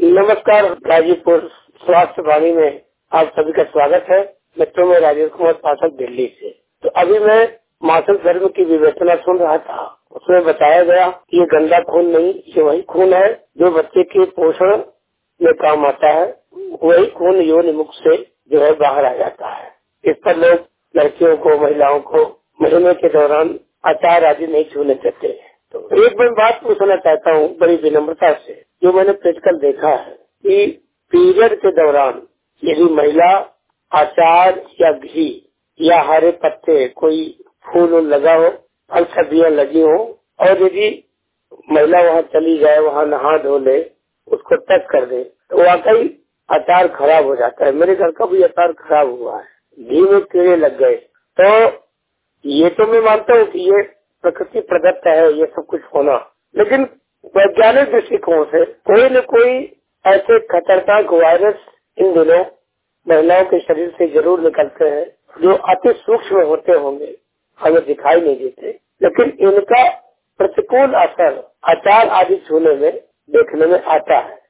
नमस्कार, गाजीपुर स्वास्थ्य वाणी में आप सभी का स्वागत है। मित्रों में राजेश कुमार पाठक, दिल्ली से। तो अभी मैं मासिक धर्म की विवेचना सुन रहा था। उसमें बताया गया कि ये गंदा खून नहीं, ये वही खून है जो बच्चे के पोषण में काम आता है। वही खून योनि मुख से जो है बाहर आ जाता है। इस पर लोग लड़कियों को, महिलाओं को महीने के दौरान आचार आदि नहीं छूने देते। तो एक मैं बात पूछना चाहता हूँ बड़ी विनम्रता से, जो मैंने प्रैक्टिकल देखा है कि पीरियड के दौरान यदि महिला अचार या घी या हरे पत्ते, कोई फूल लगा हो, फल सब्जियां लगी हो, और यदि महिला वहाँ चली जाए, वहाँ नहा धो ले, उसको टच कर दे, तो वाकई अचार खराब हो जाता है। मेरे घर का भी अचार खराब हुआ है, घी में कीड़े लग गए। तो ये तो मैं मानता हूँ कि ये प्रकृति प्रदत्त है, ये सब कुछ होना, लेकिन वैज्ञानिक दृष्टिकोण से कोई न कोई ऐसे खतरनाक वायरस इन दिनों महिलाओं के शरीर से जरूर निकलते हैं, जो अति सूक्ष्म होते होंगे, हमें दिखाई नहीं देते, लेकिन इनका प्रतिकूल असर अचार आदि छूने में देखने में आता है।